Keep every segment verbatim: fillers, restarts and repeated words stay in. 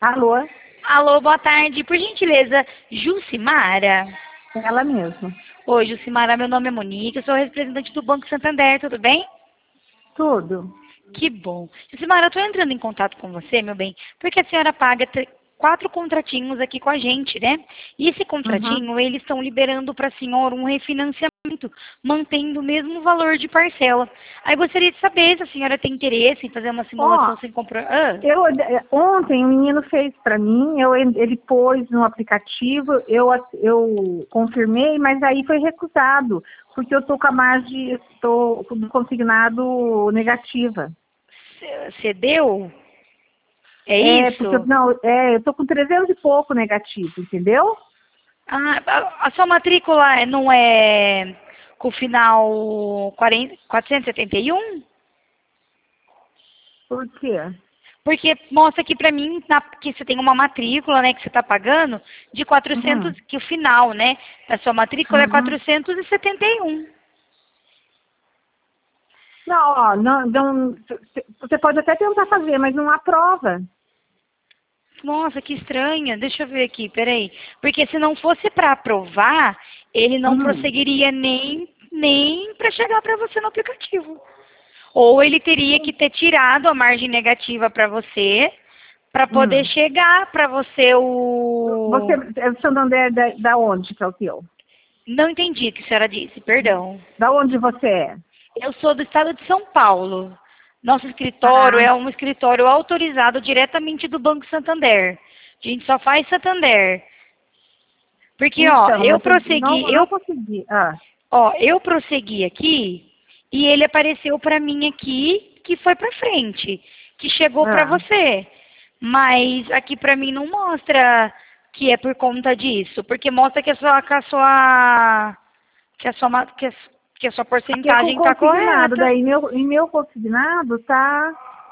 Alô? Alô, boa tarde. Por gentileza, Jucimara? Ela mesma. Oi, Jucimara, meu nome é Monique, eu sou representante do Banco Santander, tudo bem? Tudo. Que bom. Jucimara, eu estou entrando em contato com você, meu bem, porque a senhora paga tre- quatro contratinhos aqui com a gente, né? E esse Uhum. contratinho, eles estão liberando para a senhora um refinanciamento, mantendo o mesmo valor de parcela. Aí gostaria de saber se a senhora tem interesse em fazer uma Ó, simulação sem comprar... Ah, eu, ontem o menino fez para mim, eu, ele pôs no aplicativo, eu, eu confirmei, mas aí foi recusado, porque eu tô com a margem, estou do consignado negativa. c- cedeu? É É, porque, eu- isso? não, é, eu tô com trezentos e pouco negativo, entendeu? Ah, a, a sua matrícula é- não é com o final quarenta, quatrocentos e setenta e um? Por quê? Porque mostra aqui pra mim na- que você tem uma matrícula, né, que você está pagando, de Uhum. quatrocentos, que o final, né, da sua matrícula é Uhum. quatrocentos e setenta e um. Não, ó, não, não, você pode até tentar fazer, mas não há prova. Nossa, que estranha. Deixa eu ver aqui, peraí. Porque se não fosse para aprovar, ele não Uhum. prosseguiria nem, nem para chegar para você no aplicativo. Ou ele teria que ter tirado a margem negativa para você, para poder Hum. chegar para você Você o... é o Santander da, da onde que é o teu? Não entendi o que a senhora disse, perdão. Da onde você é? Eu sou do estado de São Paulo. Nosso escritório Ah, é um escritório autorizado diretamente do Banco Santander. A gente só faz Santander. Porque, ó, então, eu mas eu não, prossegui, não eu, consegui. Ah, ó, eu prossegui aqui e ele apareceu pra mim aqui que foi pra frente, que chegou pra ah. você. Mas aqui pra mim não mostra que é por conta disso, porque mostra que a sua, que a sua, que a sua, ma- que a, que a sua Aqui é com porcentagem tá consignado, correta. daí meu, em meu consignado tá,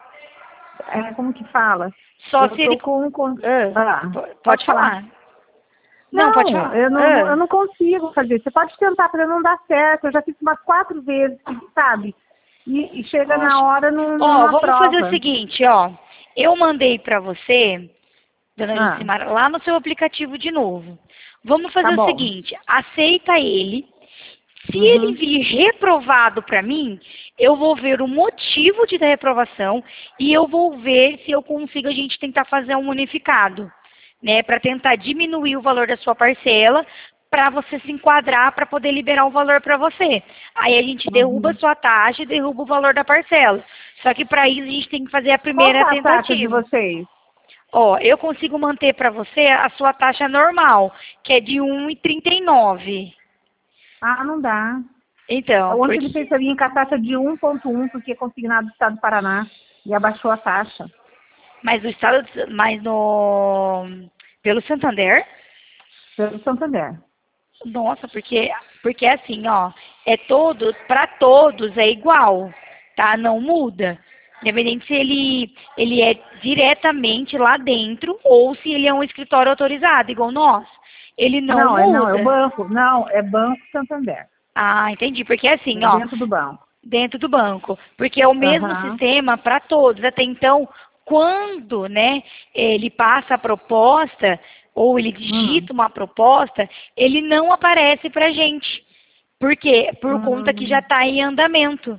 é, como que fala? Só Eu se ele, tô com, com ah, ah, po- pode pode falar. falar. Não, pode Não, falar. eu não, não- eu Ah. não consigo fazer. Você pode tentar, para não dar certo. Eu já fiz umas quatro vezes, sabe? E, e chega na Poxa. hora, não, não, Ó, não vamos fazer o aprova. seguinte, ó. Eu mandei pra você, dona Ah, Jucimara, lá no seu aplicativo de novo. Vamos tá fazer o bom. seguinte, aceita ele. Se ele Uhum. vir reprovado para mim, eu vou ver o motivo de reprovação e eu vou ver se eu consigo a gente tentar fazer um unificado, né, para tentar diminuir o valor da sua parcela, para você se enquadrar, para poder liberar o valor para você. Aí a gente derruba a Uhum. sua taxa e derruba o valor da parcela. Só que para isso a gente tem que fazer a Qual que primeira é a taxa de tentativa. vocês? Ó, eu consigo manter para você a sua taxa normal, que é de um e trinta e nove. Ah, não dá. Então, Ontem ele fez porque pra mim com a taxa de um ponto um, porque é consignado do Estado do Paraná. E abaixou a taxa. mas o estado, de- mas no pelo Santander, Pelo Santander. nossa, porque porque é assim, ó, é todo para todos é igual, tá? Não muda. Independente se ele ele é diretamente lá dentro ou se ele é um escritório autorizado, igual nós. Ele não Não, é, não, é o muda. banco. Não, é Banco Santander. Ah, entendi. Porque é É assim, ó, dentro do banco. dentro do banco, porque é o mesmo Aham. sistema para todos. Até então, quando, né, ele passa a proposta ou ele Hum. digita uma proposta, ele não aparece para a gente. Por quê? Por conta que já Hum. está em andamento,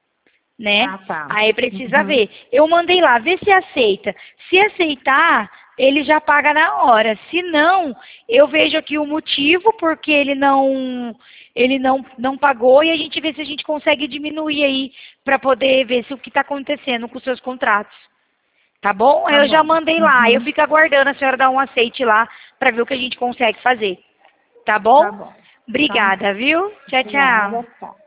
né? Ah, tá. Aí precisa Uhum. ver. Eu mandei lá, vê se aceita. Se aceitar, ele já paga na hora. Se não, eu vejo aqui o motivo porque ele não ele não não pagou e a gente vê se a gente consegue diminuir aí para poder ver se o que está acontecendo com os seus contratos. Tá bom? Tá Eu já bom. mandei lá. Eu Uhum. fico aguardando a senhora dar um aceite lá para ver o que a gente consegue fazer. Tá Tá bom? bom. Então, tá. Obrigada, viu? Tchau, De nada, tchau. tá.